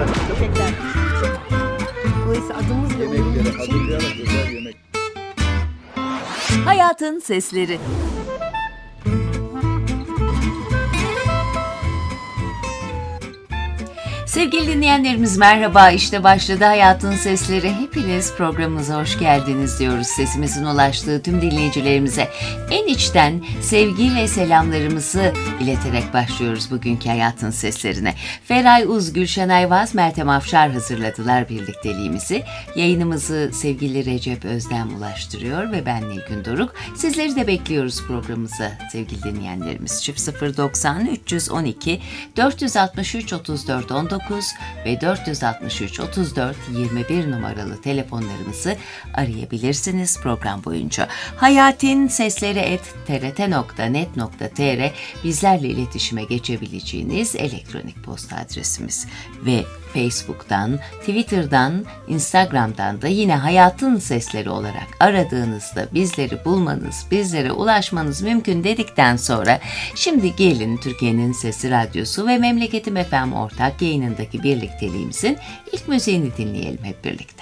köpekler. Dolayısıyla adımız ve Yemekleri onun için hazırlayarak özel yemek. Hayatın Sesleri. Sevgili dinleyenlerimiz merhaba, işte başladı Hayatın Sesleri. Hepiniz programımıza hoş geldiniz diyoruz. Sesimizin ulaştığı tüm dinleyicilerimize en içten sevgi ve selamlarımızı ileterek başlıyoruz bugünkü Hayatın Seslerine. Feray Uz, Gülşen Ayvaz, Meltem Afşar hazırladılar birlikteliğimizi. Yayınımızı sevgili Recep Özdem ulaştırıyor ve ben Nilgün Doruk. Sizleri de bekliyoruz programımıza sevgili dinleyenlerimiz. Çift 090 312 463 34 19 ve 463 34 21 numaralı telefonlarımızı arayabilirsiniz program boyunca. hayatinSesleri@trt.net.tr bizlerle iletişime geçebileceğiniz elektronik posta adresimiz ve Facebook'tan, Twitter'dan, Instagram'dan da yine Hayatın Sesleri olarak aradığınızda bizleri bulmanız, bizlere ulaşmanız mümkün dedikten sonra şimdi gelin Türkiye'nin Sesi Radyosu ve Memleketim FM ortak yayınındaki birlikteliğimizin ilk müziğini dinleyelim hep birlikte.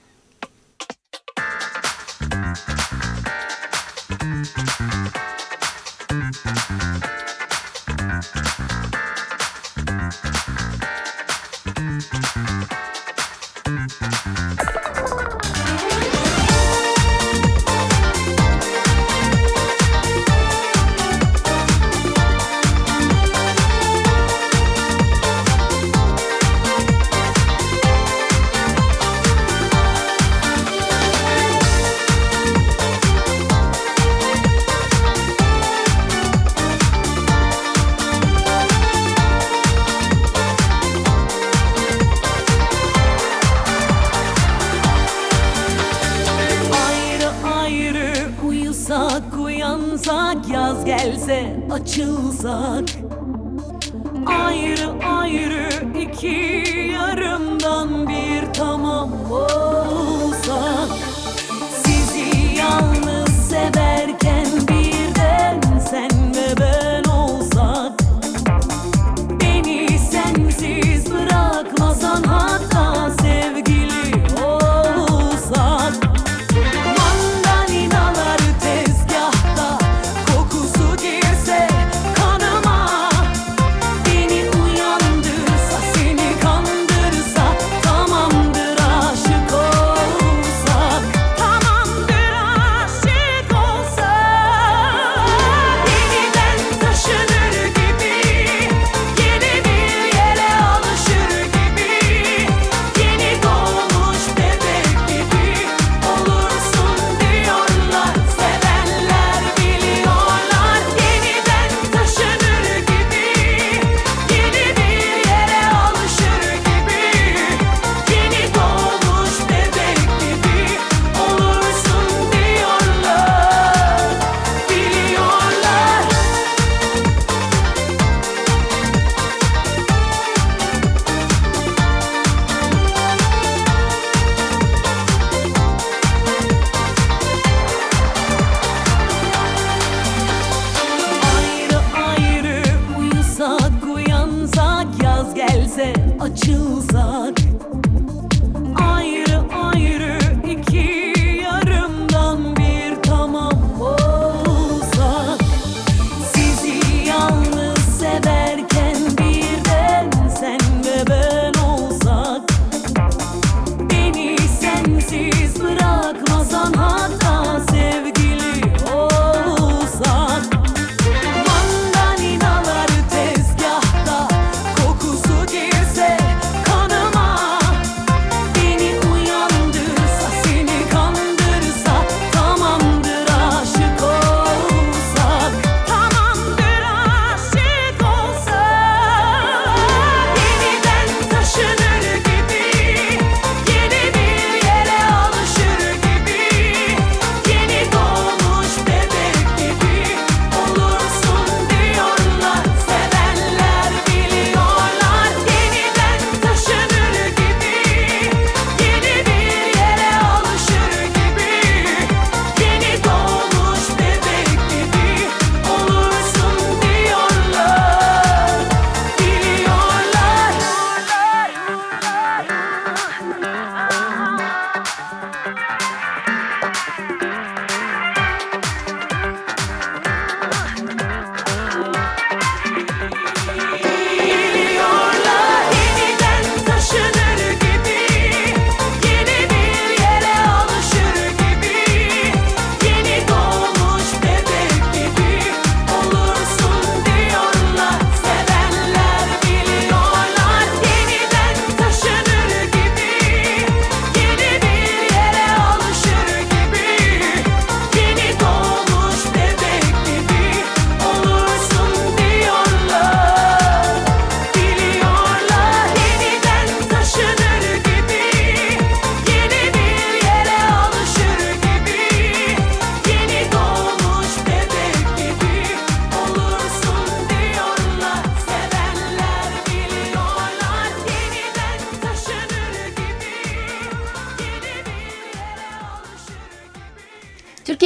Yaz gelse açılsak, ayrı ayrı iki yarımdan bir tamam olsak, sizi yalnız severken birden sen ve ben olsak, beni sensiz bırakmasan hatta sevgili olsak. Tamamdır aşık olsak.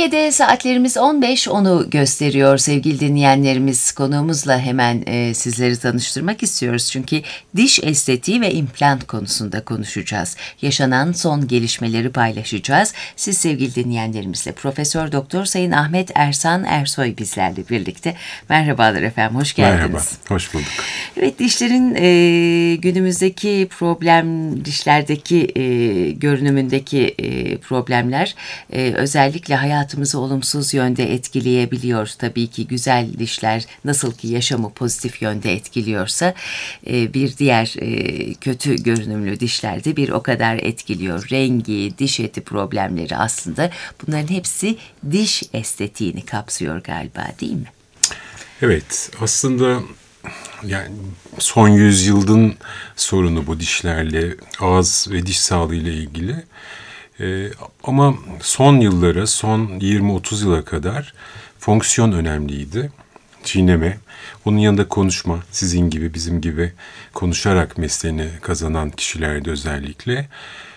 Türkiye'de saatlerimiz 15.10'u gösteriyor sevgili dinleyenlerimiz. Konuğumuzla hemen sizleri tanıştırmak istiyoruz. Çünkü diş estetiği ve implant konusunda konuşacağız. Yaşanan son gelişmeleri paylaşacağız. Siz sevgili dinleyenlerimizle Profesör Doktor Sayın Ahmet Ersan Ersoy bizlerle birlikte. Merhabalar efendim, hoş geldiniz. Merhaba, hoş bulduk. Evet, dişlerin günümüzdeki dişlerdeki görünümündeki problemler özellikle hayatımızı olumsuz yönde etkileyebiliyor. Tabii ki güzel dişler nasıl ki yaşamı pozitif yönde etkiliyorsa bir diğer kötü görünümlü dişler de bir o kadar etkiliyor. Rengi, diş eti problemleri aslında bunların hepsi diş estetiğini kapsıyor galiba, değil mi? Evet, aslında yani son yüzyılın sorunu bu dişlerle, ağız ve diş sağlığı ile ilgili. Ama son 20-30 yıla kadar fonksiyon önemliydi. Çiğneme, onun yanında konuşma, sizin gibi, bizim gibi konuşarak mesleğini kazanan kişilerde özellikle.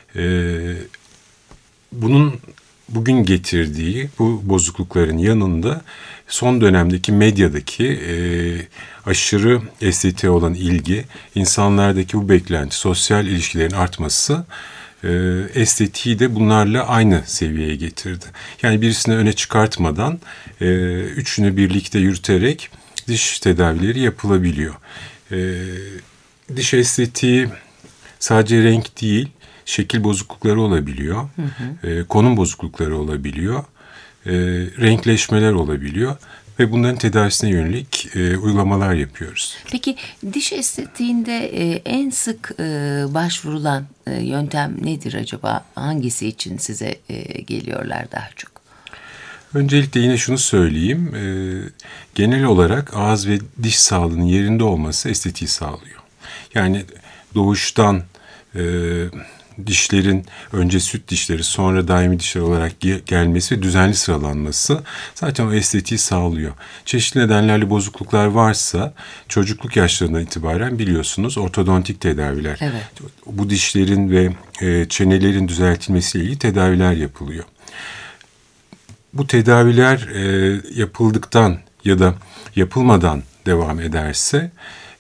Bunun bugün getirdiği bu bozuklukların yanında son dönemdeki medyadaki aşırı estetiğe olan ilgi, insanlardaki bu beklenti, sosyal ilişkilerin artması estetiği de bunlarla aynı seviyeye getirdi. Yani birisini öne çıkartmadan üçünü birlikte yürüterek diş tedavileri yapılabiliyor. Diş estetiği sadece renk değil, şekil bozuklukları olabiliyor, konum bozuklukları olabiliyor, renkleşmeler olabiliyor ve bunların tedavisine yönelik uygulamalar yapıyoruz. Peki diş estetiğinde en sık başvurulan yöntem nedir acaba? Hangisi için size geliyorlar daha çok? Öncelikle yine şunu söyleyeyim, genel olarak ağız ve diş sağlığının yerinde olması estetiği sağlıyor. Yani doğuştan dişlerin önce süt dişleri sonra daimi dişler olarak gelmesi ve düzenli sıralanması zaten o estetiği sağlıyor. Çeşitli nedenlerle bozukluklar varsa çocukluk yaşlarından itibaren biliyorsunuz ortodontik tedaviler. Evet. Bu dişlerin ve çenelerin düzeltilmesiyle ilgili tedaviler yapılıyor. Bu tedaviler yapıldıktan ya da yapılmadan devam ederse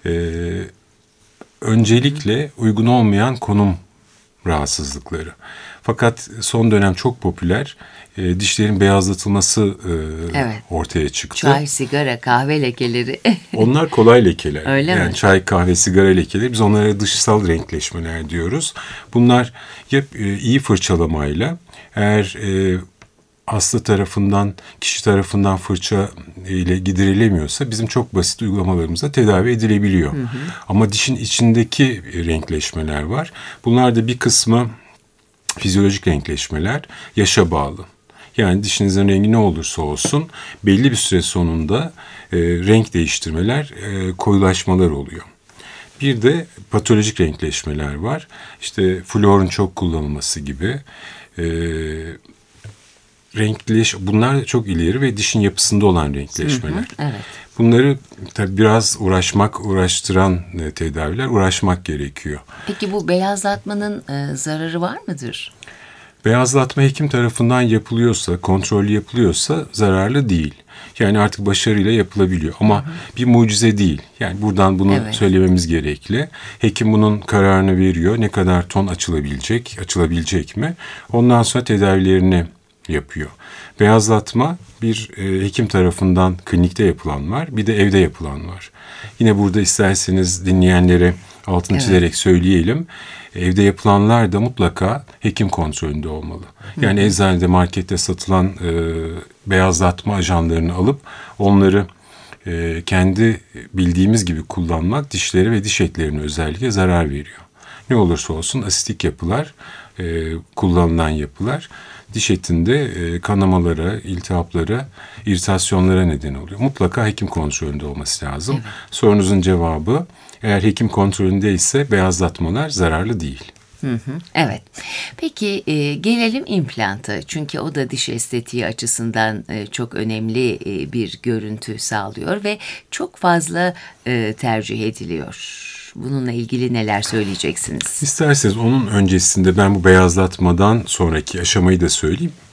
öncelikle uygun olmayan konum rahatsızlıkları. Fakat son dönem çok popüler dişlerin beyazlatılması ortaya çıktı. Çay, sigara, kahve lekeleri. Onlar kolay lekeler. Öyle yani mi? Çay, kahve, sigara lekeleri. Biz onlara dışsal renkleşmeler diyoruz. Bunlar ya iyi fırçalamayla, eğer hasta tarafından, kişi tarafından fırça ile giderilemiyorsa bizim çok basit uygulamalarımızla tedavi edilebiliyor. Ama dişin içindeki renkleşmeler var. Bunlar da bir kısmı fizyolojik renkleşmeler, yaşa bağlı. Yani dişinizin rengi ne olursa olsun belli bir süre sonunda renk değiştirmeler, koyulaşmalar oluyor. Bir de patolojik renkleşmeler var. İşte florun çok kullanılması gibi. Bunlar çok ileri ve dişin yapısında olan renkleşmeler. Evet. Bunları tabii biraz uğraştıran tedaviler, uğraşmak gerekiyor. Peki bu beyazlatmanın zararı var mıdır? Beyazlatma hekim tarafından yapılıyorsa, kontrollü yapılıyorsa zararlı değil. Yani artık başarıyla yapılabiliyor ama bir mucize değil. Yani buradan bunu söylememiz gerekli. Hekim bunun kararını veriyor. Ne kadar ton açılabilecek mi? Ondan sonra tedavilerini yapıyor. Beyazlatma bir hekim tarafından klinikte yapılan var, bir de evde yapılan var. Yine burada isterseniz dinleyenlere altını çizerek söyleyelim. Evde yapılanlar da mutlaka hekim kontrolünde olmalı. Yani eczanede, markette satılan beyazlatma ajanlarını alıp onları kendi bildiğimiz gibi kullanmak dişleri ve diş etlerine özellikle zarar veriyor. Ne olursa olsun asitik yapılar, kullanılan yapılar diş etinde kanamalara, iltihaplara, iritasyonlara neden oluyor. Mutlaka hekim kontrolünde olması lazım. Evet. Sorunuzun cevabı, eğer hekim kontrolündeyse beyazlatmalar zararlı değil. Evet. Peki gelelim implanta. Çünkü o da diş estetiği açısından çok önemli bir görüntü sağlıyor ve çok fazla tercih ediliyor. Bununla ilgili neler söyleyeceksiniz? İsterseniz onun öncesinde ben bu beyazlatmadan sonraki aşamayı da söyleyeyim.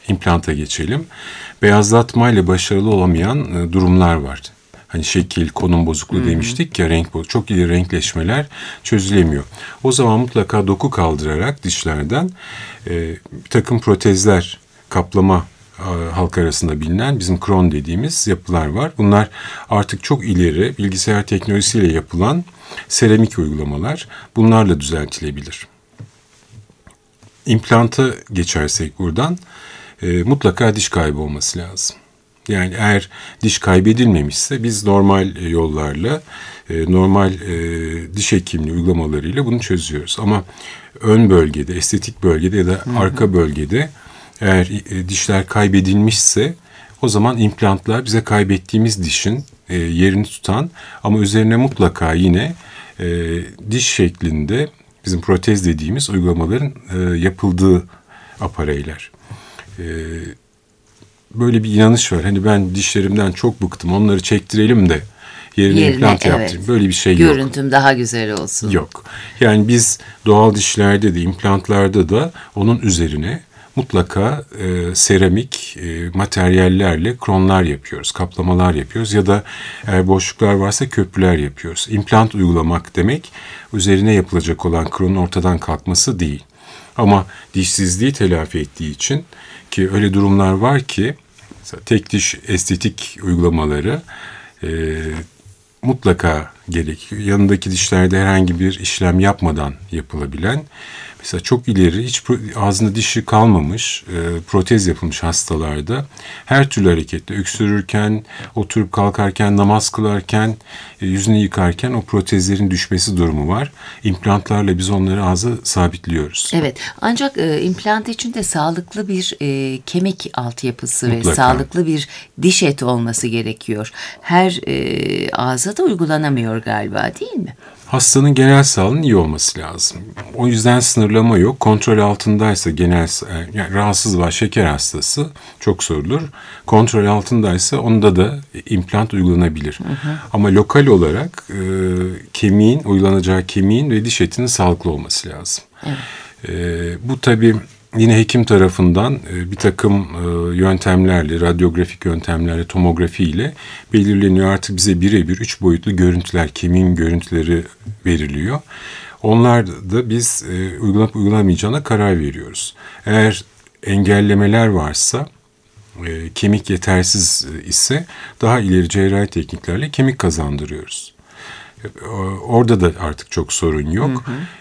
implanta geçelim. Beyazlatmayla başarılı olamayan durumlar var. Hani şekil, konum bozukluğu demiştik ya, renk bozukluğu. Çok iyi renkleşmeler çözülemiyor. O zaman mutlaka doku kaldırarak dişlerden bir takım protezler, kaplama, halk arasında bilinen bizim kron dediğimiz yapılar var. Bunlar artık çok ileri bilgisayar teknolojisiyle yapılan seramik uygulamalar. Bunlarla düzeltilebilir. İmplanta geçersek buradan mutlaka diş kaybı olması lazım. Yani eğer diş kaybedilmemişse biz normal yollarla, normal diş hekimliği uygulamalarıyla bunu çözüyoruz. Ama ön bölgede, estetik bölgede ya da arka bölgede eğer dişler kaybedilmişse o zaman implantlar bize kaybettiğimiz dişin yerini tutan ama üzerine mutlaka yine diş şeklinde bizim protez dediğimiz uygulamaların yapıldığı apareyler. Böyle bir inanış var. Hani ben dişlerimden çok bıktım, onları çektirelim de yerine implant yaptırayım. Böyle bir şey yok. Görüntüm daha güzel olsun. Yok. Yani biz doğal dişlerde de implantlarda da onun üzerine mutlaka seramik materyallerle kronlar yapıyoruz, kaplamalar yapıyoruz ya da eğer boşluklar varsa köprüler yapıyoruz. İmplant uygulamak demek üzerine yapılacak olan kronun ortadan kalkması değil. Ama dişsizliği telafi ettiği için, ki öyle durumlar var ki mesela tek diş estetik uygulamaları mutlaka gerekiyor. Yanındaki dişlerde herhangi bir işlem yapmadan yapılabilen, mesela çok ileri hiç ağzında dişi kalmamış protez yapılmış hastalarda her türlü harekette öksürürken, oturup kalkarken, namaz kılarken, yüzünü yıkarken o protezlerin düşmesi durumu var. İmplantlarla biz onları ağza sabitliyoruz. Evet, ancak implant için de sağlıklı bir kemik altyapısı mutlaka. Ve sağlıklı bir diş eti olması gerekiyor. Her ağza da uygulanamıyor galiba, değil mi? Hastanın genel sağlığının iyi olması lazım. O yüzden sınırlama yok. Kontrol altındaysa yani rahatsız var, şeker hastası çok sorulur. Kontrol altındaysa onda da implant uygulanabilir. Ama lokal olarak uygulanacağı kemiğin ve diş etinin sağlıklı olması lazım. Evet. Bu tabii yine hekim tarafından bir takım yöntemlerle, radyografik yöntemlerle, tomografiyle belirleniyor. Artık bize birebir 3 boyutlu görüntüler, kemiğin görüntüleri veriliyor. Onlar da biz uygulanıp uygulamayacağına karar veriyoruz. Eğer engellemeler varsa, kemik yetersiz ise daha ileri cerrahi tekniklerle kemik kazandırıyoruz. Orada da artık çok sorun yok.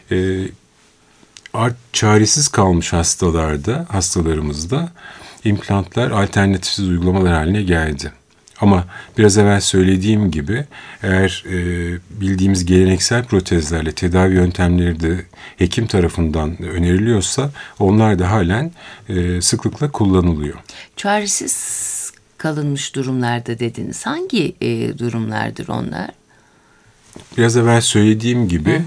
Çaresiz kalmış hastalarımızda implantlar alternatifsiz uygulamalar haline geldi. Ama biraz evvel söylediğim gibi eğer bildiğimiz geleneksel protezlerle tedavi yöntemleri de hekim tarafından öneriliyorsa onlar da halen sıklıkla kullanılıyor. Çaresiz kalınmış durumlarda dediniz. Hangi durumlardır onlar? Biraz evvel söylediğim gibi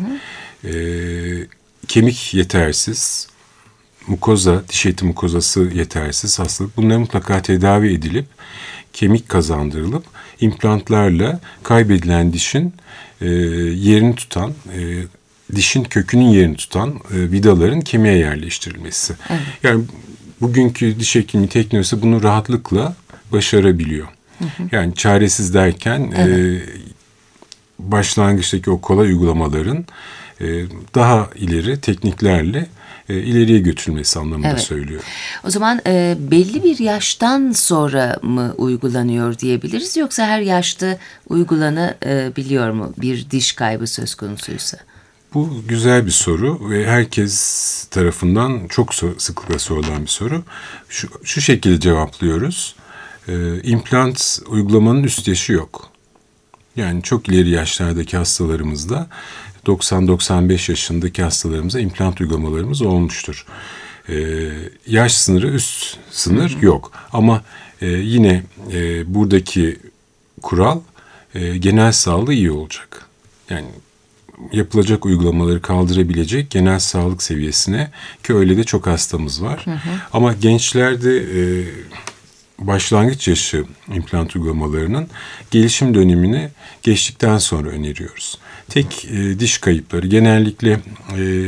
kemik yetersiz, mukoza, diş eti mukozası yetersiz hastalık. Bunlar mutlaka tedavi edilip, kemik kazandırılıp, implantlarla kaybedilen dişin yerini tutan, dişin kökünün yerini tutan vidaların kemiğe yerleştirilmesi. Evet. Yani bugünkü diş hekimliği teknolojisi bunu rahatlıkla başarabiliyor. Yani çaresiz derken başlangıçtaki o kolay uygulamaların daha ileri tekniklerle ileriye götürülmesi anlamında söylüyorum. O zaman belli bir yaştan sonra mı uygulanıyor diyebiliriz, yoksa her yaşta uygulanabiliyor mu bir diş kaybı söz konusuysa? Bu güzel bir soru ve herkes tarafından çok sıklıkla sorulan bir soru. Şu şekilde cevaplıyoruz. İmplant uygulamanın üst yaşı yok. Yani çok ileri yaşlardaki hastalarımızda 90-95 yaşındaki hastalarımıza implant uygulamalarımız olmuştur. Yaş sınırı, üst sınır yok. Ama yine buradaki kural genel sağlığı iyi olacak. Yani yapılacak uygulamaları kaldırabilecek genel sağlık seviyesine, ki öyle de çok hastamız var. Ama gençlerde başlangıç yaşı implant uygulamalarının gelişim dönemini geçtikten sonra öneriyoruz. Tek diş kayıpları genellikle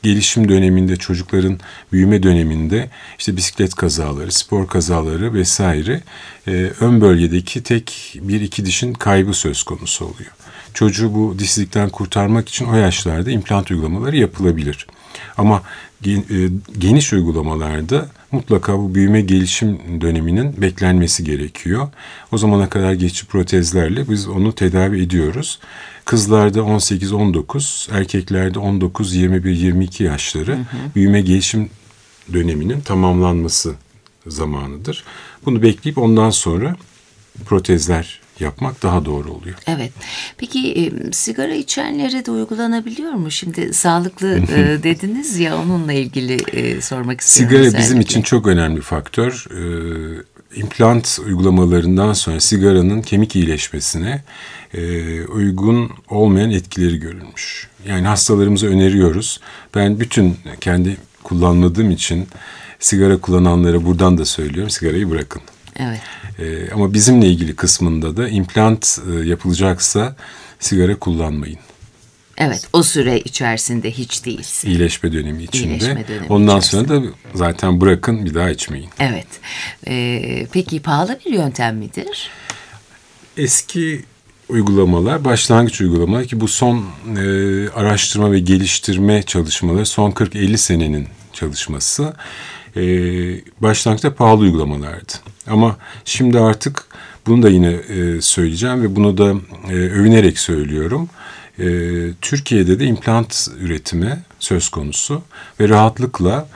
gelişim döneminde, çocukların büyüme döneminde işte bisiklet kazaları, spor kazaları vesaire ön bölgedeki tek 1-2 dişin kaybı söz konusu oluyor. Çocuğu bu dişsizlikten kurtarmak için o yaşlarda implant uygulamaları yapılabilir. Ama geniş uygulamalarda mutlaka bu büyüme gelişim döneminin beklenmesi gerekiyor. O zamana kadar geçici protezlerle biz onu tedavi ediyoruz. Kızlarda 18-19, erkeklerde 19, 21, 22 yaşları büyüme gelişim döneminin tamamlanması zamanıdır. Bunu bekleyip ondan sonra protezler yapmak daha doğru oluyor. Evet. Peki sigara içenlere de uygulanabiliyor mu? Şimdi sağlıklı dediniz ya, onunla ilgili sormak istiyorum. Sigara özellikle. bizim için çok önemli bir faktör. İmplant uygulamalarından sonra sigaranın kemik iyileşmesine uygun olmayan etkileri görülmüş. Yani hastalarımıza öneriyoruz. Ben bütün kendi kullanmadığım için sigara kullananlara buradan da söylüyorum, sigarayı bırakın. Evet. Ama bizimle ilgili kısmında da implant yapılacaksa sigara kullanmayın. Evet, o süre içerisinde hiç değilse. İyileşme dönemi içinde. İyileşme dönemi Ondan içerisinde. sonra da zaten bırakın, bir daha içmeyin. Evet. Peki pahalı bir yöntem midir? Eski uygulamalar, başlangıç uygulamalar ki bu son araştırma ve geliştirme çalışmaları son 40-50 senenin çalışması. Başlangıçta pahalı uygulamalardı. Ama şimdi artık bunu da yine söyleyeceğim ve bunu da övünerek söylüyorum. Türkiye'de de implant üretimi söz konusu ve rahatlıkla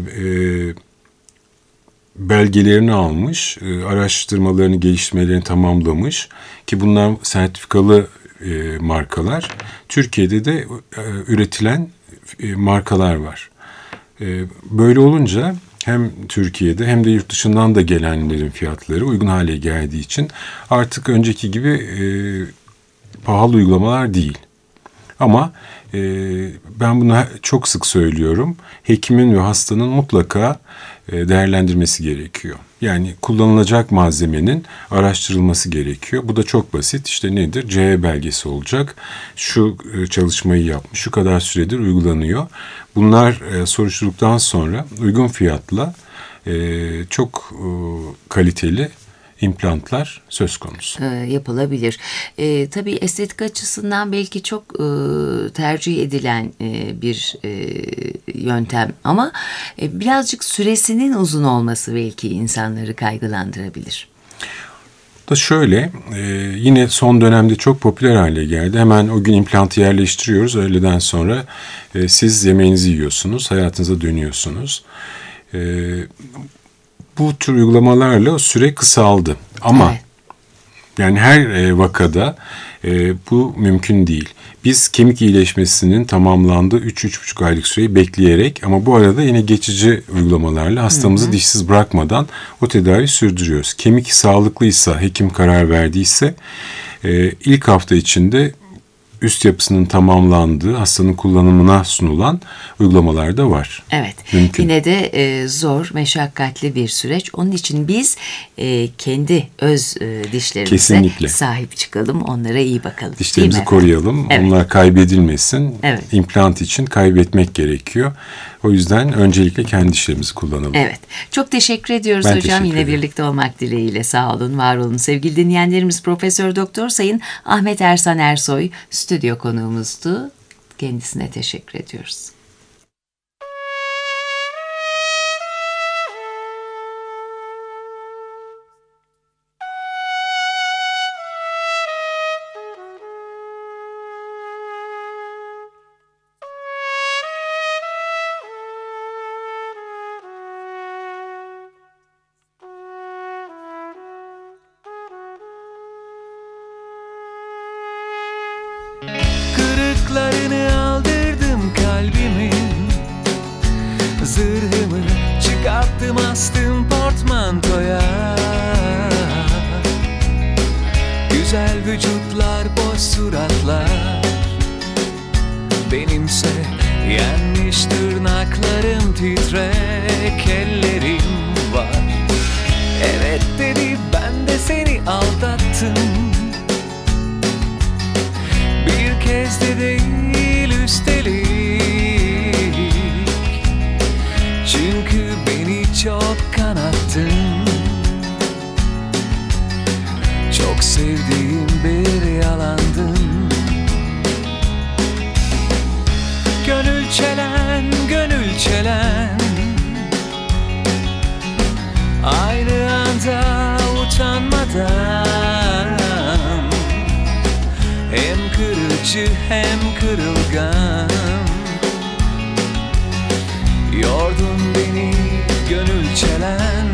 belgelerini almış, araştırmalarını, geliştirmelerini tamamlamış ki bunlar sertifikalı markalar. Türkiye'de de üretilen markalar var. Böyle olunca hem Türkiye'de hem de yurt dışından da gelenlerin fiyatları uygun hale geldiği için artık önceki gibi pahalı uygulamalar değil. Ama ben bunu çok sık söylüyorum. Hekimin ve hastanın mutlaka değerlendirmesi gerekiyor. Yani kullanılacak malzemenin araştırılması gerekiyor. Bu da çok basit. İşte nedir? CE belgesi olacak. Şu çalışmayı yapmış, şu kadar süredir uygulanıyor. Bunlar soruşturduktan sonra uygun fiyatla çok kaliteli implantlar söz konusu. Yapılabilir. Tabii estetik açısından belki çok tercih edilen bir yöntem ama birazcık süresinin uzun olması belki insanları kaygılandırabilir. Da şöyle, yine son dönemde çok popüler hale geldi. Hemen o gün implantı yerleştiriyoruz. Öğleden sonra siz yemeğinizi yiyorsunuz, hayatınıza dönüyorsunuz. Bu tür uygulamalarla o süre kısaldı. Ama evet. Yani her vakada bu mümkün değil. Biz kemik iyileşmesinin tamamlandığı 3-3,5 aylık süreyi bekleyerek ama bu arada yine geçici uygulamalarla hastamızı dişsiz bırakmadan o tedavi sürdürüyoruz. Kemik sağlıklıysa, hekim karar verdiyse ilk hafta içinde üst yapısının tamamlandığı, hastanın kullanımına sunulan uygulamalar da var. Evet. Mümkün. Yine de zor, meşakkatli bir süreç. Onun için biz kendi öz dişlerimize kesinlikle sahip çıkalım, onlara iyi bakalım. Dişlerimizi koruyalım, evet. Onlar kaybedilmesin. Evet. İmplant için kaybetmek gerekiyor. O yüzden öncelikle kendi dişlerimizi kullanalım. Evet. Çok teşekkür ediyoruz ben hocam. teşekkür Yine ederim. birlikte olmak dileğiyle. Sağ olun, var olun. Sevgili dinleyenlerimiz, Profesör Doktor Sayın Ahmet Ersan Ersoy stüdyo konuğumuzdu. Kendisine teşekkür ediyoruz. Kırıklarını aldırdım kalbimin, zırhımı çıkarttım astım portmantoya. Güzel vücutlar, boş suratlar, benimse yenmiş tırnaklarım, titrek ellerim var. Evet dedi, ben de seni aldattım. Bir kez de değil üstelik. Çok sevdiğim bir yalandın. Gönül çelen, gönül çelen, aynı anda utanmadan, hem kırıcı hem kırılgan. Yordun beni gönül çelen.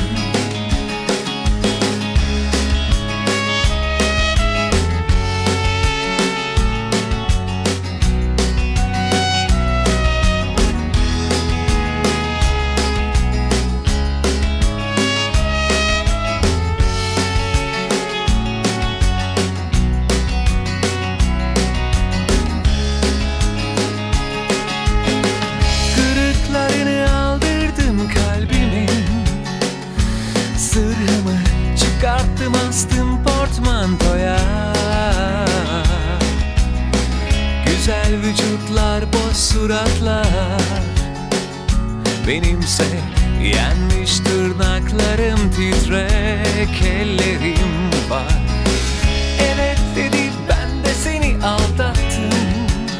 Astım portmantoya. Güzel vücutlar, boş suratlar, benimse yenmiş tırnaklarım, titrek ellerim var. Evet dedi, ben de seni aldattım.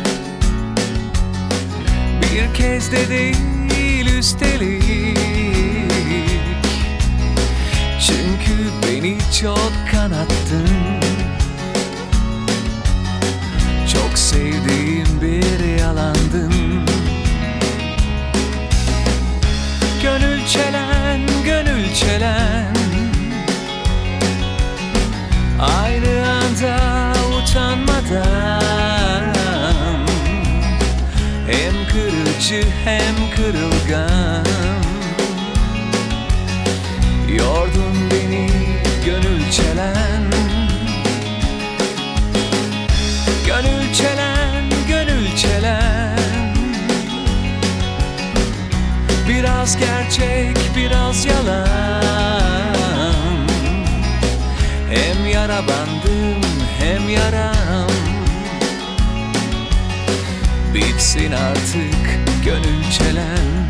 Bir kez de değil üstelik. Çünkü beni çok kanattın. Çok sevdiğim bir yalandın. Gönül çelen, gönül çelen, aynı anda utanmadan, hem kırıcı hem kırılgan. Yordun beni gönül çelen. Gönül çelen, gönül çelen, biraz gerçek, biraz yalan. Hem yara bandım, hem yaram. Bitsin artık gönül çelen.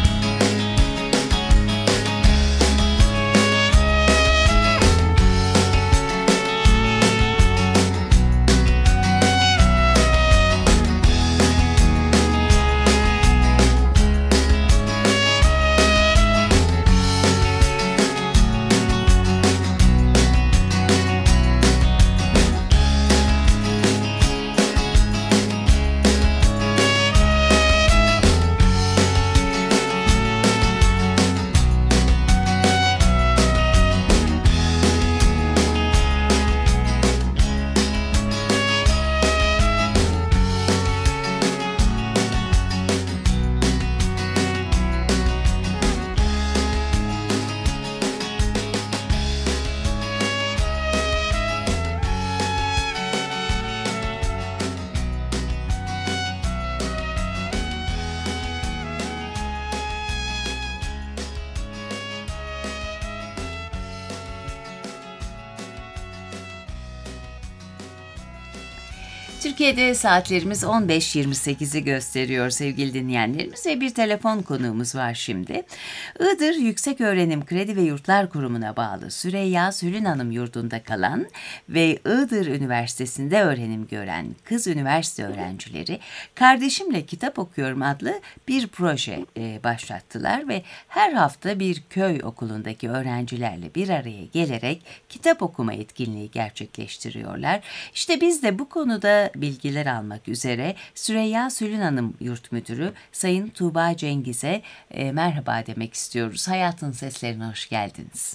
Türkiye'de saatlerimiz 15.28'i gösteriyor sevgili dinleyenlerimiz ve bir telefon konuğumuz var şimdi. Iğdır Yükseköğrenim Kredi ve Yurtlar Kurumu'na bağlı Süreyya Sülün Hanım yurdunda kalan ve Iğdır Üniversitesi'nde öğrenim gören kız üniversite öğrencileri Kardeşimle Kitap Okuyorum adlı bir proje başlattılar ve her hafta bir köy okulundaki öğrencilerle bir araya gelerek kitap okuma etkinliği gerçekleştiriyorlar. İşte biz de bu konuda bilgiler almak üzere Süreyya Sülün Hanım Yurt Müdürü Sayın Tuğba Cengiz'e merhaba demek istiyoruz. Hayatın Seslerine hoş geldiniz.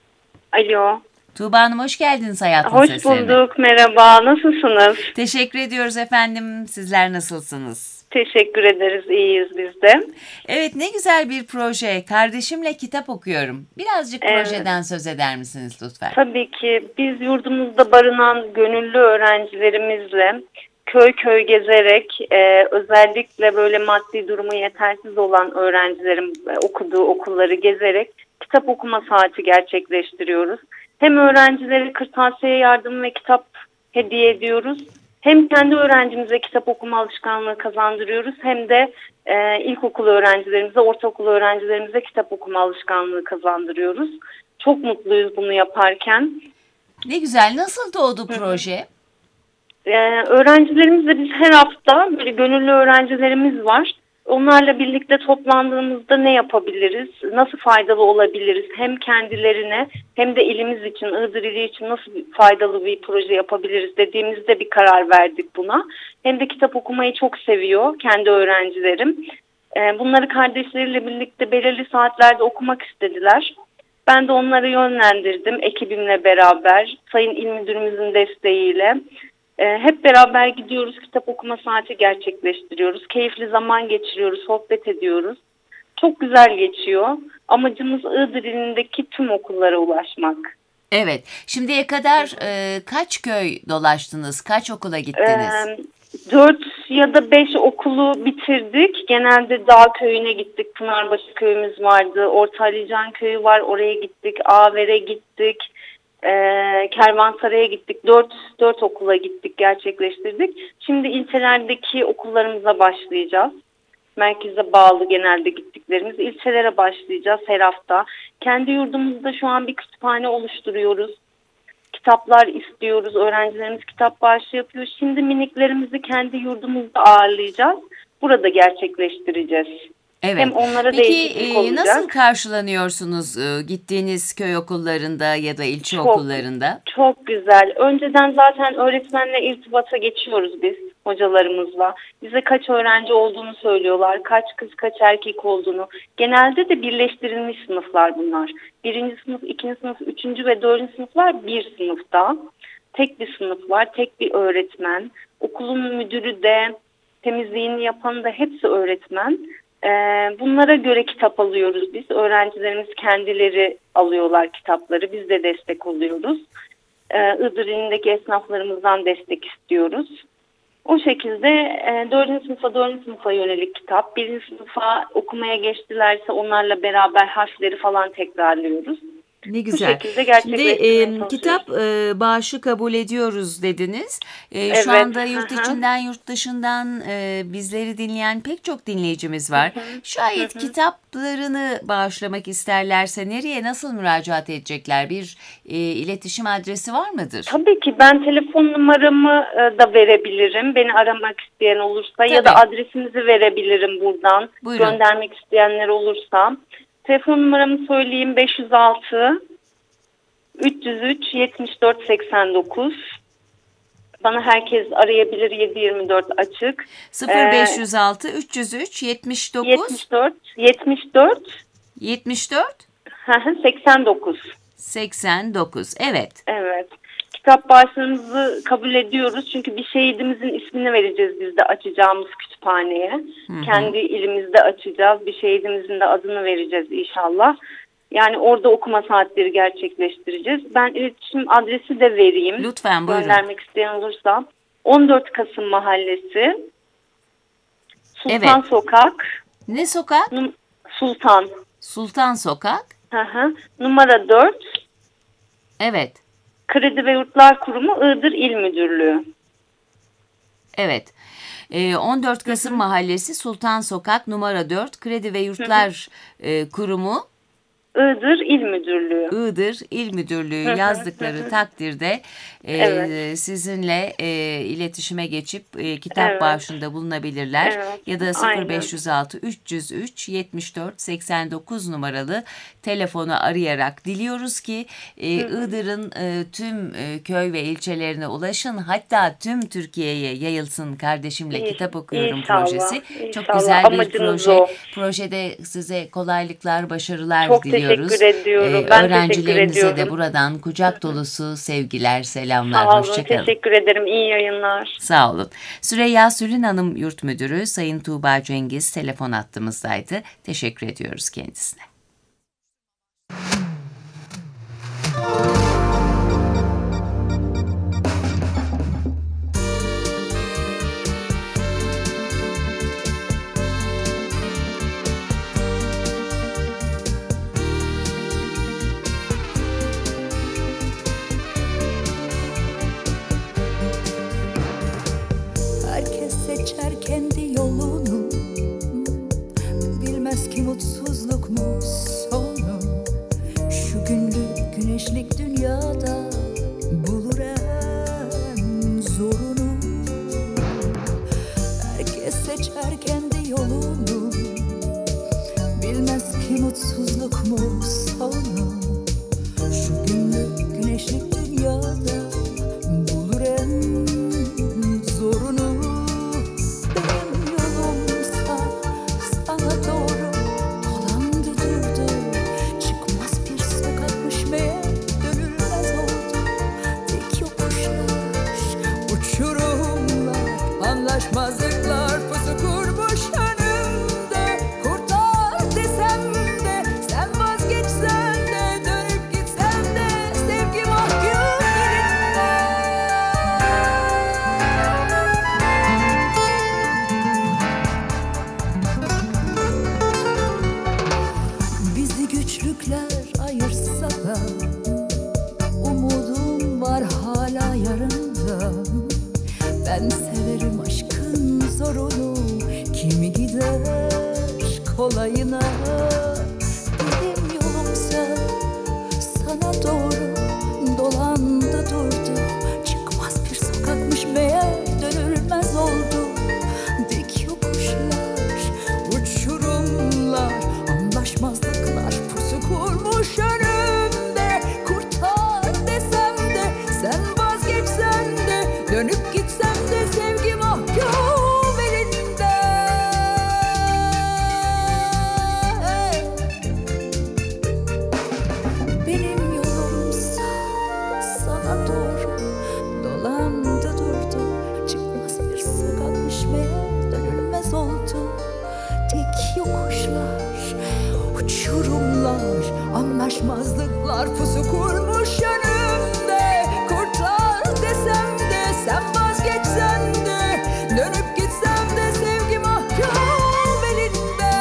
Alo. Tuğba Hanım hoş geldiniz Hayatın Hoş Seslerine. Hoş bulduk, merhaba. Nasılsınız? Teşekkür ediyoruz efendim. Sizler nasılsınız? Teşekkür ederiz, iyiyiz biz de. Evet, ne güzel bir proje. Kardeşimle kitap okuyorum. Birazcık projeden söz eder misiniz lütfen? Tabii ki. Biz yurdumuzda barınan gönüllü öğrencilerimizle köy köy gezerek özellikle böyle maddi durumu yetersiz olan öğrencilerin okuduğu okulları gezerek kitap okuma saati gerçekleştiriyoruz. Hem öğrencilere kırtasiye yardım ve kitap hediye ediyoruz. Hem kendi öğrencimize kitap okuma alışkanlığı kazandırıyoruz hem de ilkokul öğrencilerimize, ortaokul öğrencilerimize kitap okuma alışkanlığı kazandırıyoruz. Çok mutluyuz bunu yaparken. Ne güzel. Nasıl doğdu proje? Öğrencilerimizle biz her hafta böyle gönüllü öğrencilerimiz var. Onlarla birlikte toplandığımızda ne yapabiliriz, nasıl faydalı olabiliriz, hem kendilerine hem de ilimiz için, Iğdır ili için nasıl faydalı bir proje yapabiliriz dediğimizde bir karar verdik buna. Hem de kitap okumayı çok seviyor kendi öğrencilerim. Bunları kardeşleriyle birlikte belirli saatlerde okumak istediler. Ben de onları yönlendirdim ekibimle beraber, Sayın İl Müdürümüzün desteğiyle. Hep beraber gidiyoruz, kitap okuma saati gerçekleştiriyoruz. Keyifli zaman geçiriyoruz, sohbet ediyoruz. Çok güzel geçiyor. Amacımız Iğdır ilindeki tüm okullara ulaşmak. Evet. Şimdiye kadar kaç köy dolaştınız? Kaç okula gittiniz? 4 ya da 5 okulu bitirdik. Genelde Dağ Köyü'ne gittik. Pınarbaşı köyümüz vardı. Ortalican Köyü var. Oraya gittik. Ağver'e gittik. Kervansaray'a gittik. 4 okula gittik, gerçekleştirdik. Şimdi ilçelerdeki okullarımıza başlayacağız. Merkeze bağlı genelde gittiklerimiz. İlçelere başlayacağız her hafta. Kendi yurdumuzda şu an bir kütüphane oluşturuyoruz. Kitaplar istiyoruz. Öğrencilerimiz kitap bağışı yapıyor. Şimdi miniklerimizi kendi yurdumuzda ağırlayacağız. Burada gerçekleştireceğiz. Evet. Hem onlara değişiklik olacak. Peki nasıl karşılanıyorsunuz gittiğiniz köy okullarında ya da ilçe okullarında? Çok güzel. Önceden zaten öğretmenle irtibata geçiyoruz biz hocalarımızla. Bize kaç öğrenci olduğunu söylüyorlar. Kaç kız kaç erkek olduğunu. Genelde de birleştirilmiş sınıflar bunlar. 1. sınıf, 2. sınıf, 3. ve 4. sınıflar bir sınıfta. Tek bir sınıf var. Tek bir öğretmen. Okulun müdürü de, temizliğini yapanı da hepsi öğretmen. Bunlara göre kitap alıyoruz biz. Öğrencilerimiz kendileri alıyorlar kitapları. Biz de destek oluyoruz. Iğdır ilindeki esnaflarımızdan destek istiyoruz. O şekilde 4. sınıfa yönelik kitap. 1. sınıfa okumaya geçtilerse onlarla beraber harfleri falan tekrarlıyoruz. Ne güzel. Şimdi kitap bağışı kabul ediyoruz dediniz. Evet. Şu anda yurt içinden yurt dışından bizleri dinleyen pek çok dinleyicimiz var. Şayet kitaplarını bağışlamak isterlerse nereye, nasıl müracaat edecekler? Bir iletişim adresi var mıdır? Tabii ki ben telefon numaramı da verebilirim. Beni aramak isteyen olursa. Tabii. Ya da adresimizi verebilirim buradan. Buyurun. Göndermek isteyenler olursa. Telefon numaramı söyleyeyim: 506 303 74 89. Bana herkes arayabilir, 7/24 açık. 0506 303 79 74 89. 89. Evet. Evet. Kitap bağışlarınızı kabul ediyoruz. Çünkü bir şehidimizin ismini vereceğiz biz de açacağımız kütüphaneye. Kendi ilimizde açacağız. Bir şehidimizin de adını vereceğiz inşallah. Yani orada okuma saatleri gerçekleştireceğiz. Ben iletişim adresi de vereyim. Lütfen buyurun. Göndermek isteyen olursa. 14 Kasım Mahallesi. Sultan Sokak. Ne sokak? Sultan Sokak. Numara 4. Evet. Kredi ve Yurtlar Kurumu Iğdır İl Müdürlüğü. Evet. 14 Kasım Mahallesi, Sultan Sokak, numara 4, Kredi ve Yurtlar Kurumu Iğdır İl Müdürlüğü. Iğdır İl Müdürlüğü yazdıkları takdirde sizinle iletişime geçip kitap bağışında bulunabilirler. Ya da 0506 303 74 89 numaralı telefonu arayarak diliyoruz ki Iğdır'ın tüm köy ve ilçelerine ulaşın. Hatta tüm Türkiye'ye yayılsın Kardeşimle Kitap Okuyorum projesi. Çok güzel bir proje. Projede size kolaylıklar, başarılar diliyoruz. Teşekkür ediyorum. Ben öğrencilerimize de buradan kucak dolusu sevgiler, selamlar. Sağ olun, hoşçakalın. teşekkür ederim. İyi yayınlar. Sağ olun. Süreyya Sülün Hanım Yurt Müdürü Sayın Tuğba Cengiz telefon hattımızdaydı. Teşekkür ediyoruz kendisine. Seçer kendi yolunu, bilmez ki mutsuzluk mu yarında. Ben severim aşkın zorunu, kimi gider kolayına. Benim yolumsa sana doğru dolandı durdu. Çıkmaz bir sokakmış meğer, dönülmez oldu. Dik yokuşlar, uçurumlar, anlaşmazlıklar pusu kurmuş önümde. Kurtar desem de, sen vazgeçsen de, dönüp gitsem de sevgi mahkum elinde. Benim yolumsa sana doğru dolandı durdu. Çıkmaz bir sokakmış meğer, dönülmez oldu. Dik yokuşlar, uçurumlar, anlaşmazlıklar pusu kurmuş önümde. Kurtar desem de, sen vazgeçsen de, dönüp gitsem de sevgi mahkum elinde.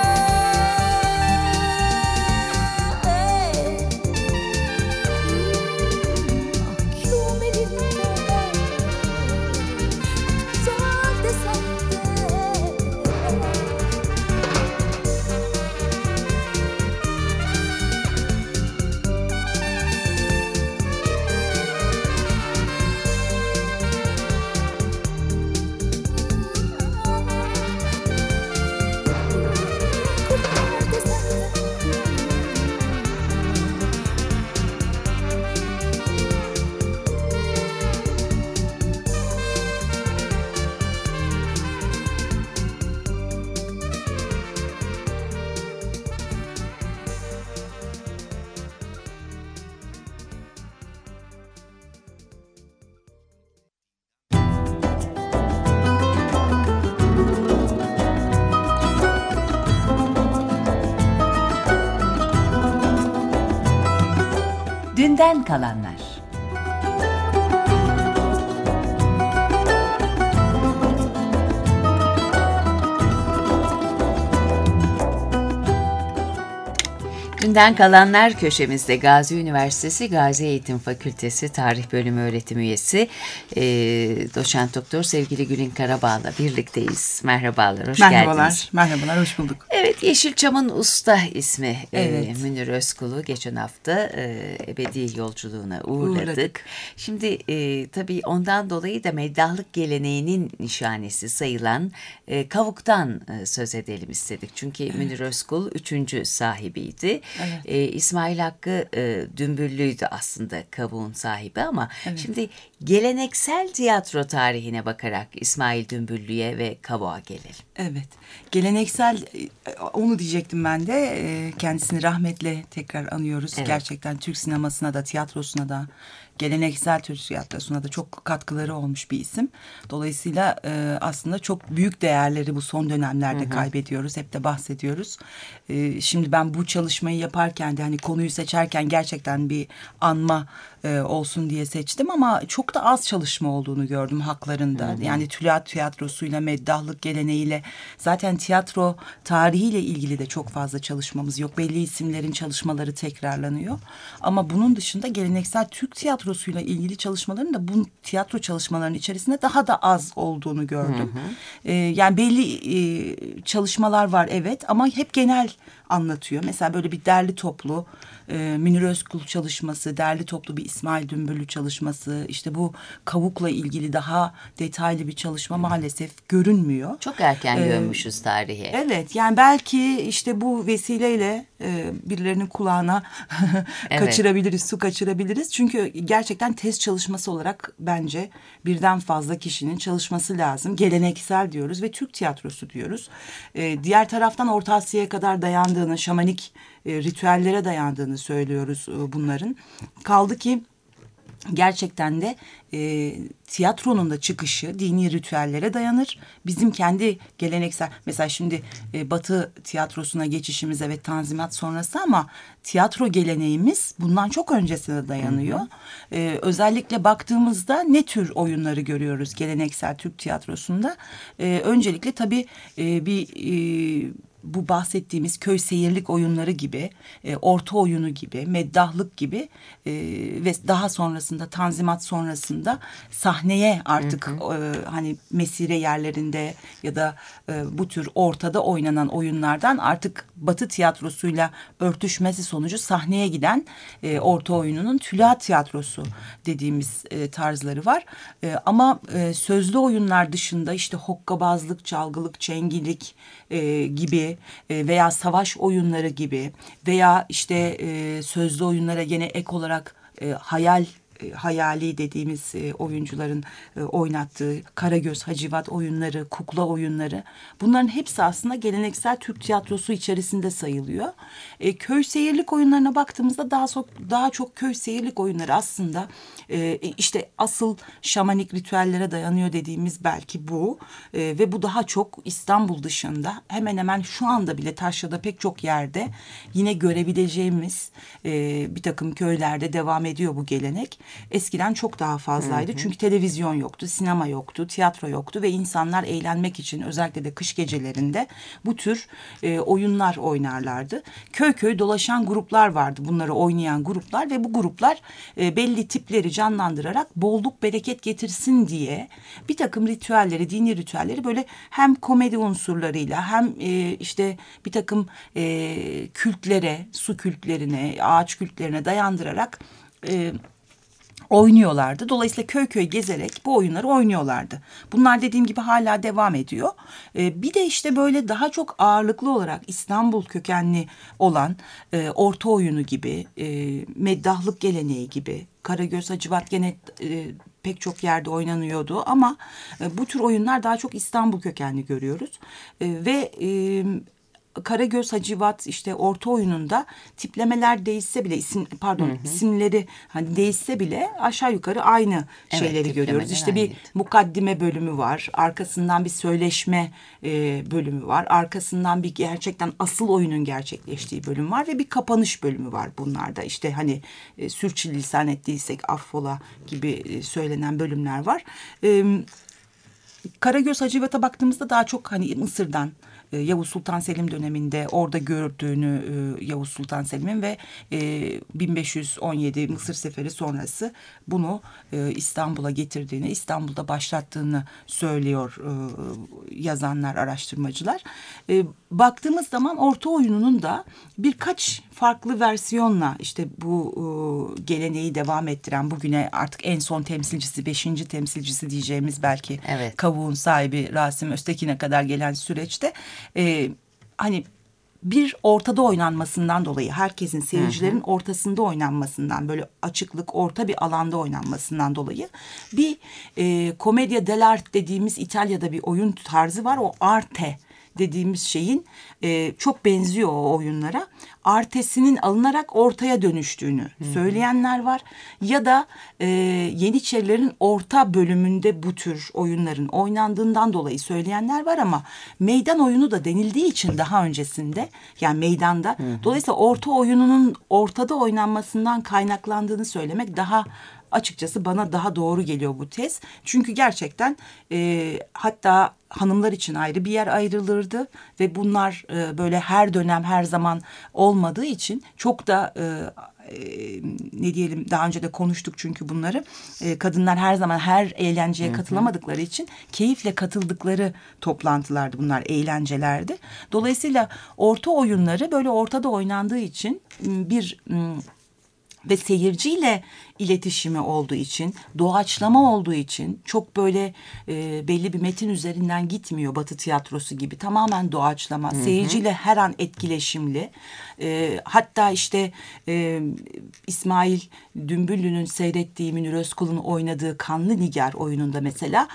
Mahkum elinde. Kurtar desem de. Dünden kalanlar. Dünden kalanlar köşemizde Gazi Üniversitesi Gazi Eğitim Fakültesi Tarih Bölümü öğretim üyesi Doçent Doktor sevgili Gülin Karabağ'la birlikteyiz. Merhabalar, hoş geldiniz. Merhabalar, hoş bulduk. Evet, Yeşilçam'ın usta ismi Evet. Münir Özkul'u geçen hafta ebedi yolculuğuna uğurladık. Şimdi tabii ondan dolayı da meddahlık geleneğinin nişanesi sayılan kavuktan söz edelim istedik. Çünkü Münir Özkul 3. sahibiydi. Evet. İsmail Hakkı Dümbüllü'ydü aslında kavuğun sahibi ama şimdi geleneksel tiyatro tarihine bakarak İsmail Dümbüllü'ye ve kavuğa gelelim. Evet, geleneksel, onu diyecektim ben de, kendisini rahmetle tekrar anıyoruz. Evet. Gerçekten Türk sinemasına da, tiyatrosuna da, geleneksel Türk tiyatrosuna da çok katkıları olmuş bir isim. Dolayısıyla aslında çok büyük değerleri bu son dönemlerde kaybediyoruz. Hep de bahsediyoruz. Şimdi ben bu çalışmayı yaparken de hani konuyu seçerken gerçekten bir anma olsun diye seçtim ama çok da az çalışma olduğunu gördüm haklarında. Yani Tülay tiyatrosuyla, meddahlık geleneğiyle, zaten tiyatro tarihiyle ilgili de çok fazla çalışmamız yok. Belli isimlerin çalışmaları tekrarlanıyor. Ama bunun dışında geleneksel Türk tiyatrosuyla ilgili çalışmaların da bu tiyatro çalışmalarının içerisinde daha da az olduğunu gördüm. Yani belli çalışmalar var evet ama hep genel anlatıyor. Mesela böyle bir derli toplu Münir Özkul çalışması, derli toplu bir İsmail Dümbüllü çalışması, işte bu kavukla ilgili daha detaylı bir çalışma maalesef görünmüyor. Çok erken gömmüşüz tarihi. Evet, yani belki işte bu vesileyle birilerinin kulağına kaçırabiliriz, su kaçırabiliriz. Çünkü gerçekten tez çalışması olarak bence birden fazla kişinin çalışması lazım. Geleneksel diyoruz ve Türk tiyatrosu diyoruz. Diğer taraftan Orta Asya'ya kadar dayandığını, şamanik ritüellere dayandığını söylüyoruz bunların. Kaldı ki gerçekten de tiyatronun da çıkışı dini ritüellere dayanır. Bizim kendi geleneksel, mesela şimdi Batı tiyatrosuna geçişimiz evet Tanzimat sonrası ama tiyatro geleneğimiz bundan çok öncesine dayanıyor. Özellikle baktığımızda ne tür oyunları görüyoruz geleneksel Türk tiyatrosunda? Öncelikle tabii bir bu bahsettiğimiz köy seyirlik oyunları gibi, orta oyunu gibi, meddahlık gibi ve daha sonrasında Tanzimat sonrasında sahneye artık hani mesire yerlerinde ya da bu tür ortada oynanan oyunlardan artık Batı tiyatrosuyla örtüşmesi sonucu sahneye giden orta oyununun tüla tiyatrosu dediğimiz tarzları var. Ama sözlü oyunlar dışında işte hokkabazlık, çalgılık, çengilik gibi veya savaş oyunları gibi veya işte sözlü oyunlara gene ek olarak hayali dediğimiz oyuncuların oynattığı Karagöz, Hacivat oyunları, kukla oyunları, bunların hepsi aslında geleneksel Türk tiyatrosu içerisinde sayılıyor. Köy seyirlik oyunlarına baktığımızda daha çok köy seyirlik oyunları aslında işte asıl şamanik ritüellere dayanıyor dediğimiz belki bu ve bu daha çok İstanbul dışında hemen hemen şu anda bile Taşra'da pek çok yerde yine görebileceğimiz bir takım köylerde devam ediyor bu gelenek. Eskiden çok daha fazlaydı. Çünkü televizyon yoktu, sinema yoktu, tiyatro yoktu ve insanlar eğlenmek için özellikle de kış gecelerinde bu tür oyunlar oynarlardı. Köy köy dolaşan gruplar vardı, bunları oynayan gruplar ve bu gruplar belli tipleri canlandırarak bolluk bereket getirsin diye bir takım ritüelleri, dini ritüelleri böyle hem komedi unsurlarıyla hem işte bir takım kültlere, su kültlerine, ağaç kültlerine dayandırarak oynuyorlardı. Dolayısıyla köy köy gezerek bu oyunları oynuyorlardı. Bunlar dediğim gibi hala devam ediyor. Bir de işte böyle daha çok ağırlıklı olarak İstanbul kökenli olan orta oyunu gibi, meddahlık geleneği gibi, Karagöz, Hacivat gene pek çok yerde oynanıyordu ama bu tür oyunlar daha çok İstanbul kökenli görüyoruz. Ve Karagöz, Hacivat işte orta oyununda tiplemeler değişse bile isimleri hani değişse bile aşağı yukarı aynı şeyleri görüyoruz. İşte bir mukaddime bölümü var. Arkasından bir söyleşme bölümü var. Arkasından bir gerçekten asıl oyunun gerçekleştiği bölüm var ve bir kapanış bölümü var bunlarda. İşte hani sürçülisan ettiysek affola gibi söylenen bölümler var. Karagöz, Hacivat'a baktığımızda daha çok hani Mısır'dan Yavuz Sultan Selim döneminde orada gördüğünü Yavuz Sultan Selim'in ve 1517 Mısır Seferi sonrası bunu İstanbul'a getirdiğini, İstanbul'da başlattığını söylüyor yazanlar, araştırmacılar. Baktığımız zaman orta oyununun da birkaç farklı versiyonla işte bu geleneği devam ettiren, bugüne artık en son temsilcisi, 5. temsilcisi diyeceğimiz belki Kavuğun sahibi Rasim Öztekin'e kadar gelen süreçte hani bir ortada oynanmasından dolayı, herkesin, seyircilerin ortasında oynanmasından, böyle açıklık, orta bir alanda oynanmasından dolayı bir komedya dell'arte dediğimiz İtalya'da bir oyun tarzı var. O arte dediğimiz şeyin çok benziyor o oyunlara. Artesinin alınarak ortaya dönüştüğünü söyleyenler var. Ya da Yeniçerilerin orta bölümünde bu tür oyunların oynandığından dolayı söyleyenler var ama meydan oyunu da denildiği için daha öncesinde, yani meydanda, dolayısıyla orta oyununun ortada oynanmasından kaynaklandığını söylemek daha açıkçası bana daha doğru geliyor bu tez. Çünkü gerçekten hatta hanımlar için ayrı bir yer ayrılırdı ve bunlar böyle her dönem her zaman olmadığı için çok da ne diyelim, daha önce de konuştuk çünkü bunları, kadınlar her zaman her eğlenceye katılamadıkları için keyifle katıldıkları toplantılardı bunlar, eğlencelerdi. Dolayısıyla orta oyunları böyle ortada oynandığı için bir ve seyirciyle iletişimi olduğu için, doğaçlama olduğu için çok böyle belli bir metin üzerinden gitmiyor Batı tiyatrosu gibi. Tamamen doğaçlama, seyirciyle her an etkileşimli. Hatta işte İsmail Dümbüllü'nün seyrettiği, Münir Özkul'un oynadığı Kanlı Nigar oyununda mesela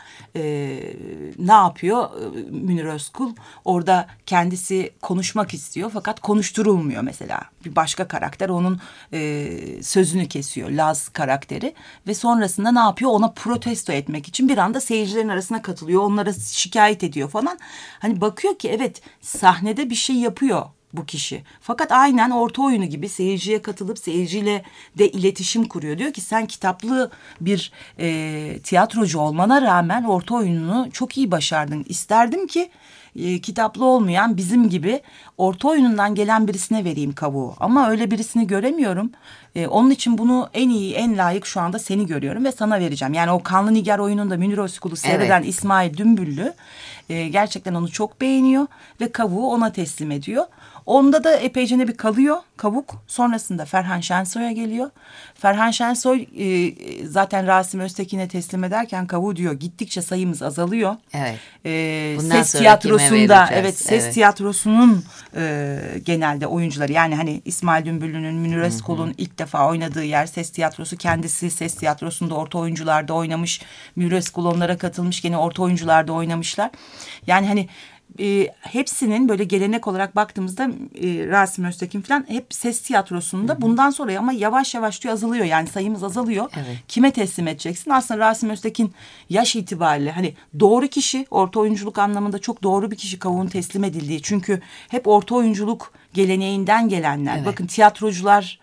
ne yapıyor Münir Özkul? Orada kendisi konuşmak istiyor fakat konuşturulmuyor mesela. Bir başka karakter onun sözünü kesiyor, Laz karakteri, ve sonrasında ne yapıyor? Ona protesto etmek için bir anda seyircilerin arasına katılıyor, onlara şikayet ediyor falan. Hani bakıyor ki evet, sahnede bir şey yapıyor bu kişi. Fakat aynen orta oyunu gibi seyirciye katılıp seyirciyle de iletişim kuruyor. Diyor ki sen kitaplı bir tiyatrocu olmana rağmen orta oyununu çok iyi başardın. İsterdim ki kitaplı olmayan bizim gibi orta oyunundan gelen birisine vereyim kavuğu. Ama öyle birisini göremiyorum. Onun için bunu en iyi, en layık şu anda seni görüyorum ve sana vereceğim. Yani o Kanlı Nigar oyununda Münir Özkul'u seyreden İsmail Dümbüllü gerçekten onu çok beğeniyor ve kavuğu ona teslim ediyor. Onda da epeyce bir kalıyor kavuk. Sonrasında Ferhan Şensoy'a geliyor. Ferhan Şensoy zaten Rasim Öztekin'e teslim ederken kavuğu diyor gittikçe sayımız azalıyor. Evet. Ses tiyatrosunda ses tiyatrosunun genelde oyuncuları yani hani İsmail Dümbüllü'nün, Münir Özkul'un ilk defa oynadığı yer ses tiyatrosu. Kendisi ses tiyatrosunda orta oyuncularda oynamış. Münir Özkul onlara katılmış, gene orta oyuncularda oynamışlar. Yani hani hepsinin böyle gelenek olarak baktığımızda Rasim Öztekin falan hep ses tiyatrosunda bundan sonra ama yavaş yavaş diyor azalıyor yani sayımız azalıyor. Evet. Kime teslim edeceksin? Aslında Rasim Öztekin yaş itibariyle hani doğru kişi, orta oyunculuk anlamında çok doğru bir kişi kavuğun teslim edildiği. Çünkü hep orta oyunculuk geleneğinden gelenler. Evet. Bakın tiyatrocular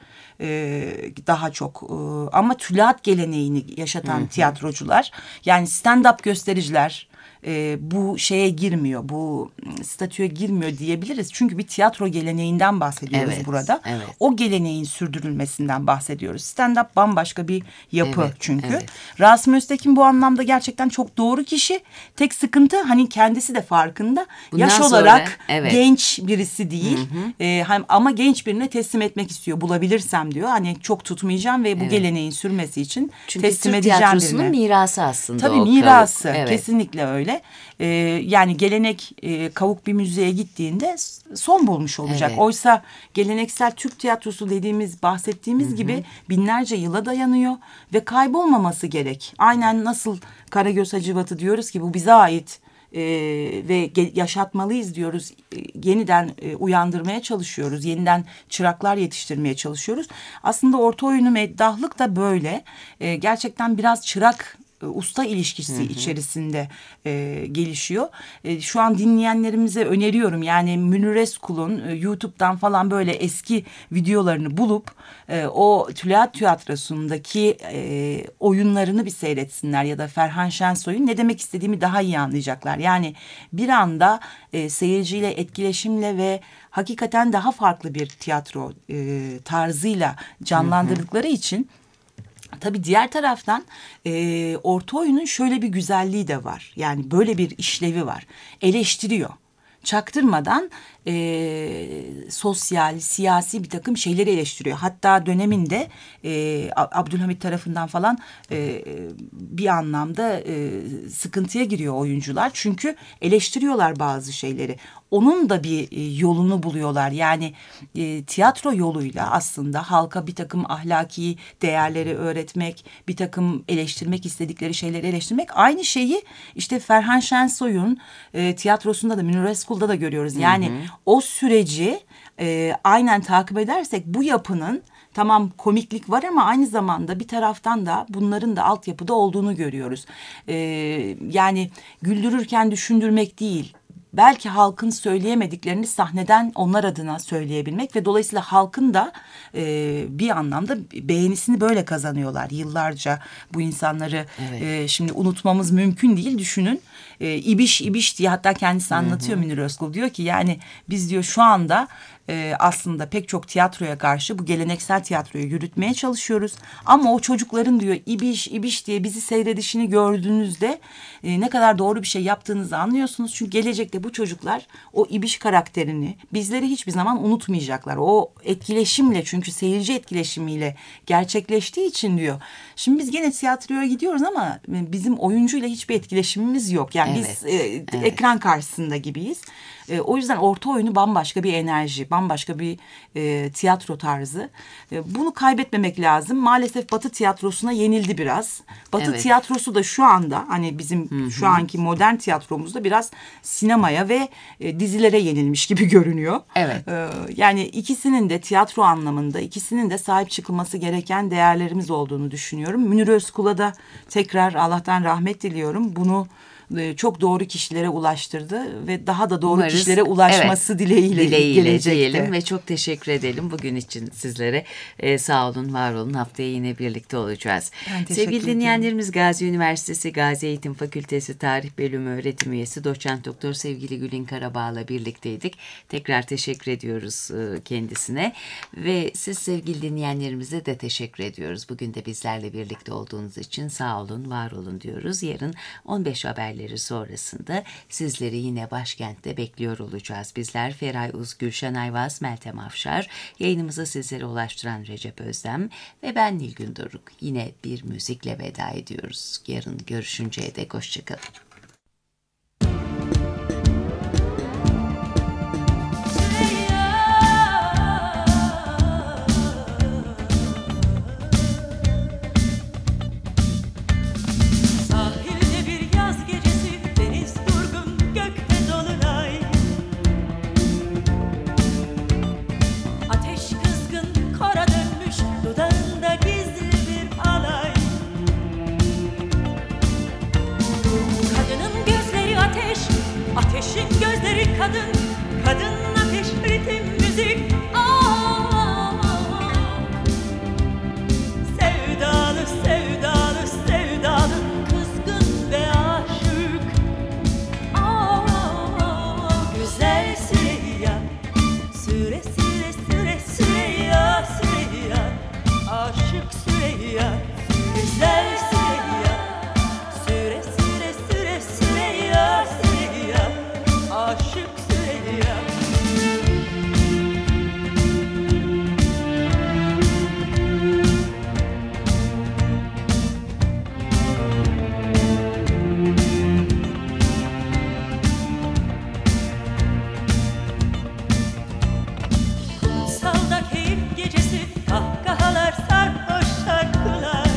daha çok ama tülaat geleneğini yaşatan tiyatrocular yani stand-up göstericiler bu şeye girmiyor, bu statüye girmiyor diyebiliriz. Çünkü bir tiyatro geleneğinden bahsediyoruz burada. Evet. O geleneğin sürdürülmesinden bahsediyoruz. Stand-up bambaşka bir yapı çünkü. Evet. Rasim Öztekin bu anlamda gerçekten çok doğru kişi. Tek sıkıntı hani kendisi de farkında. Bundan yaş olarak genç birisi değil. Ama genç birine teslim etmek istiyor. Bulabilirsem diyor. Hani çok tutmayacağım ve bu geleneğin sürmesi için çünkü teslim Türk edeceğim birine. Çünkü Türk tiyatrosunun mirası aslında tabii o mirası. Kavuk. Evet. Kesinlikle öyle. Yani gelenek kavuk bir müzeye gittiğinde son bulmuş olacak. Evet. Oysa geleneksel Türk tiyatrosu dediğimiz, bahsettiğimiz gibi binlerce yıla dayanıyor ve kaybolmaması gerek. Aynen nasıl Karagöz Hacivat'ı diyoruz ki bu bize ait ve yaşatmalıyız diyoruz. Yeniden uyandırmaya çalışıyoruz. Yeniden çıraklar yetiştirmeye çalışıyoruz. Aslında orta oyunu meddahlık da böyle. Gerçekten biraz çırak usta ilişkisi içerisinde gelişiyor. Şu an dinleyenlerimize öneriyorum. Yani Münir Özkul'un YouTube'dan falan böyle eski videolarını bulup o Tülaat Tiyatrosu'ndaki oyunlarını bir seyretsinler ya da Ferhan Şensoy'un ne demek istediğimi daha iyi anlayacaklar. Yani bir anda seyirciyle etkileşimle ve hakikaten daha farklı bir tiyatro tarzıyla canlandırdıkları için tabii diğer taraftan orta oyunun şöyle bir güzelliği de var. Yani böyle bir işlevi var. Eleştiriyor. Çaktırmadan sosyal, siyasi bir takım şeyleri eleştiriyor. Hatta döneminde Abdülhamit tarafından falan bir anlamda sıkıntıya giriyor oyuncular. Çünkü eleştiriyorlar bazı şeyleri. Onun da bir yolunu buluyorlar. Yani tiyatro yoluyla aslında halka bir takım ahlaki değerleri öğretmek, bir takım eleştirmek istedikleri şeyleri eleştirmek. Aynı şeyi işte Ferhan Şensoy'un tiyatrosunda da Münir Özkul'da da görüyoruz. Yani o süreci aynen takip edersek bu yapının tamam komiklik var ama aynı zamanda bir taraftan da bunların da altyapıda olduğunu görüyoruz. Yani güldürürken düşündürmek değil. Belki halkın söyleyemediklerini sahneden onlar adına söyleyebilmek ve dolayısıyla halkın da bir anlamda beğenisini böyle kazanıyorlar. Yıllarca bu insanları şimdi unutmamız mümkün değil. Düşünün İbiş diye hatta kendisi anlatıyor Münir Özkul. Diyor ki yani biz diyor şu anda aslında pek çok tiyatroya karşı bu geleneksel tiyatroyu yürütmeye çalışıyoruz. Ama o çocukların diyor İbiş diye bizi seyredişini gördüğünüzde ne kadar doğru bir şey yaptığınızı anlıyorsunuz. Çünkü gelecekte bu çocuklar o İbiş karakterini bizleri hiçbir zaman unutmayacaklar. O etkileşimle çünkü seyirci etkileşimiyle gerçekleştiği için diyor. Şimdi biz gene tiyatroya gidiyoruz ama bizim oyuncuyla hiçbir etkileşimimiz yok. Yani biz ekran karşısında gibiyiz. O yüzden orta oyunu bambaşka bir enerji, bambaşka bir tiyatro tarzı. Bunu kaybetmemek lazım. Maalesef Batı tiyatrosuna yenildi biraz. Batı tiyatrosu da şu anda hani bizim şu anki modern tiyatromuzda biraz sinemaya ve dizilere yenilmiş gibi görünüyor. Evet. Yani ikisinin de tiyatro anlamında ikisinin de sahip çıkılması gereken değerlerimiz olduğunu düşünüyorum. Münir Özkul'a da tekrar Allah'tan rahmet diliyorum. Bunu çok doğru kişilere ulaştırdı ve daha da doğru Umarız, kişilere ulaşması dileğiyle gelecekte. diyelim ve çok teşekkür edelim bugün için sizlere. Sağ olun, var olun. Haftaya yine birlikte olacağız. Sevgili dinleyenlerimiz, Gazi Üniversitesi Gazi Eğitim Fakültesi Tarih Bölümü öğretim üyesi Doçent Doktor sevgili Gülin Karabağ'la birlikteydik. Tekrar teşekkür ediyoruz kendisine ve siz sevgili dinleyenlerimize de teşekkür ediyoruz. Bugün de bizlerle birlikte olduğunuz için sağ olun, var olun diyoruz. Yarın 15 haberleri sonrasında sizleri yine başkentte bekliyor olacağız. Bizler Feray Uz, Gülşen Ayvaz, Meltem Afşar, yayınımıza sizlere ulaştıran Recep Özdem ve ben Nilgün Doruk. Yine bir müzikle veda ediyoruz. Yarın görüşünceye dek hoşçakalın. Ateşin gözleri kadın, kadın ateş, ritim, müzik. Sevdalı, sevdalı, sevdalı, kızgın ve aşık. Güzel Süreyya, süre süre süre Süreyya, Süreyya, aşık Süreyya, güzel Süreyya, süre süre süre Süreyya, Süreyya, aşık Süreyya. Kumsalda keyif gecesi, kahkahalar, sarhoş şarkılar.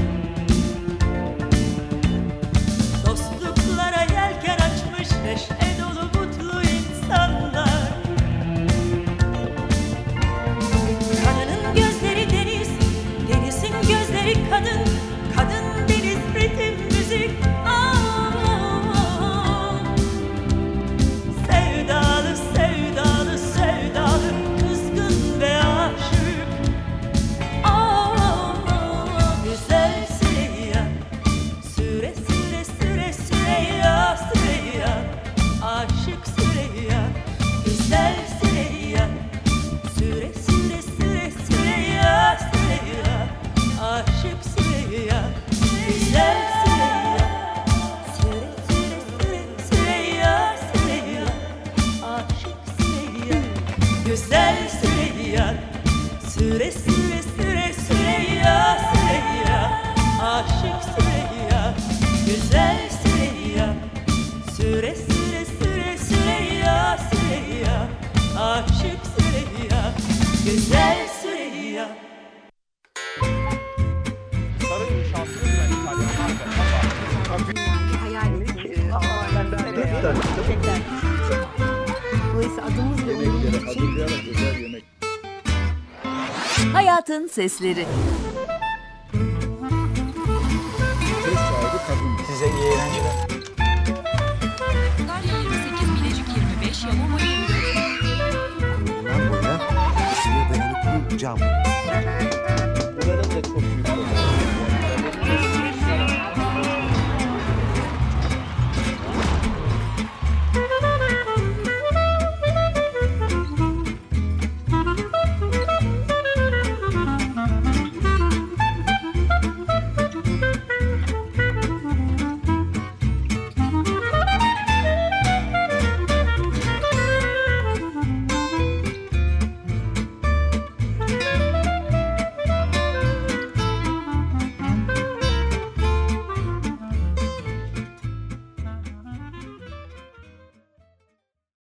Dostluklara yelken açmış, neşe dolu mutlu insanlar. Kadının gözleri deniz, denizin gözleri kadın, kadın deniz, ritim, müzik. Sevdalı, sevdalı, sevdalı, kızgın ve aşık. Güzel Süreyya, süre süre süre Süreyya, Süreyya, aşık Süreyya, güzel Süreyya, süre süre süre Süreyya, Süreyya, aşık Süreyya, güzel Süreyya, süre süre süre Süreyya, Süreyya, aşık Süreyya, güzel Süreyya, süre süre süre Süreyya, Süreyya, aşık Süreyya, güzel Süreyya, süre süre süre Süreyya, Süreyya, aşık Süreyya, güzel Süreyya. Hayatın Sesleri. Size iyi eğlenceler. 28 Bilecik 25 Yamama 24. Bundan boya ısıya dayanıklı cam.